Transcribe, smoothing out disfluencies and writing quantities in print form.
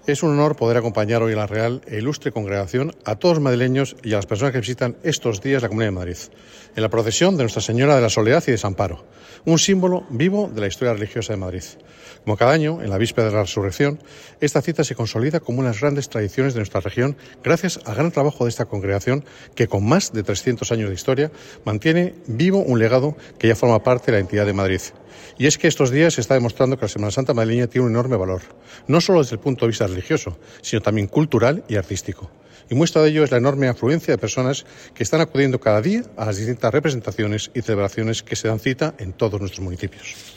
Es un honor poder acompañar hoy en la Real e ilustre congregación a todos los madrileños y a las personas que visitan estos días la Comunidad de Madrid, en la procesión de Nuestra Señora de la Soledad y Desamparo, un símbolo vivo de la historia religiosa de Madrid. Como cada año, en la víspera de la Resurrección, esta cita se consolida como una de las grandes tradiciones de nuestra región gracias al gran trabajo de esta congregación que, con más de 300 años de historia, mantiene vivo un legado que ya forma parte de la entidad de Madrid. Y es que estos días se está demostrando que la Semana Santa madrileña tiene un enorme valor, no solo desde el punto de vista religioso, sino también cultural y artístico. Y muestra de ello es la enorme afluencia de personas que están acudiendo cada día a las distintas representaciones y celebraciones que se dan cita en todos nuestros municipios.